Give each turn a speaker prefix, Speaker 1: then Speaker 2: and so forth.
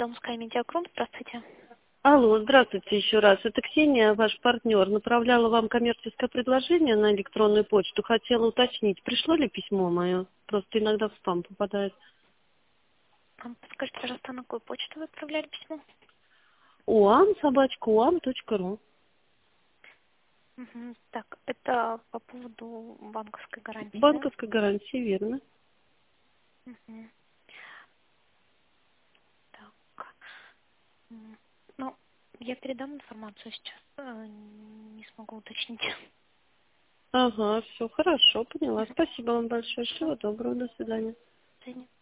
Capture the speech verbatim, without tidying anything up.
Speaker 1: Домская медиагрупп. Здравствуйте.
Speaker 2: Алло, здравствуйте еще раз. Это Ксения, ваш партнер. Направляла вам коммерческое предложение на электронную почту. Хотела уточнить, пришло ли письмо мое? Просто иногда в спам попадает.
Speaker 1: А, Подскажите, пожалуйста, на какую почту вы отправляли письмо?
Speaker 2: уам собачка уам точка ру.
Speaker 1: Мгм. Так, это по поводу банковской гарантии, да?
Speaker 2: Банковской гарантии, верно.
Speaker 1: Мгм. Так. м, Ну, я передам информацию сейчас. э, Не смогу уточнить.
Speaker 2: Ага, все хорошо, поняла. Спасибо вам большое.
Speaker 1: Хорошо.
Speaker 2: Всего доброго, до свидания.
Speaker 1: До свидания.